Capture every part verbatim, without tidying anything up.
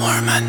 Morman.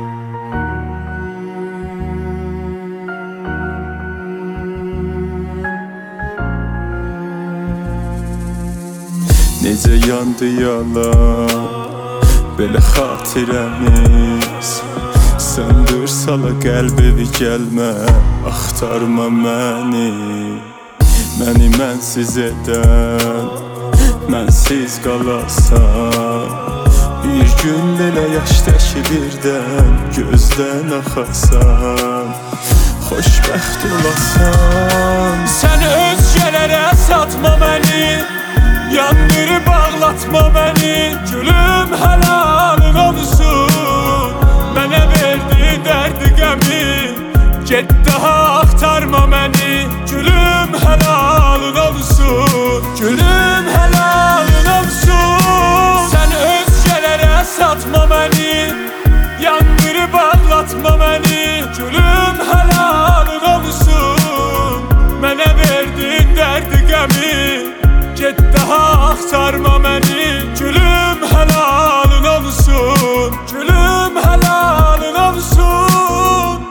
Necə yandı yalan belə xatirəmiz, söndür sala qəlbimi, gəlmə axtarma məni. Məni mənsiz edən, mənsiz qalasan, bir gün belə yaş təki birdən gözdən axasan, xoşbəxt olasan. Sən özgələrə satma məni, yandırıb ağlatma məni. Gülüm həlalın olsun, mənə verdi dərdi qəmi. Get daha axtarma məni. Gülüm həlalın olsun, gülüm həlalın olsun. Sən özgələrə satma məni, yandırıb ağlatma məni. Gülüm həlalın olsun, mənə verdin dərdi qəmi. Get daha axtarma məni. Gülüm həlalın olsun, gülüm həlalın olsun.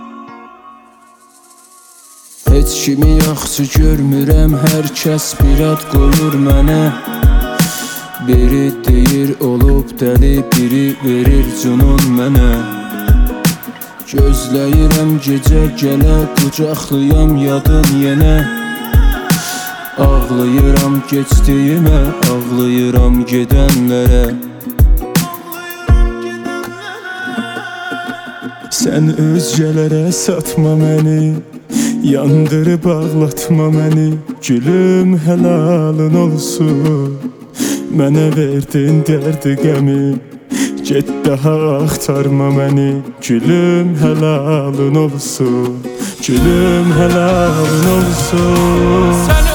Heç kimi yaxşı görmürəm, hər kəs bir ad qoyur mənə. Biri deyir olub dəli, biri verir cunun mənə. Gözləyirəm gecə gələ, qucaqlıyam yadın yenə. Ağlayıram keçdiyimə, ağlayıram gedənlərə. Sən özgələrə satma məni, yandırıb ağlatma məni. Gülüm həlalın olsun, mənə verdin dərdi qəmi. Get daha axtarma məni. Gülüm həlalın olsun, gülüm həlalın olsun. Sən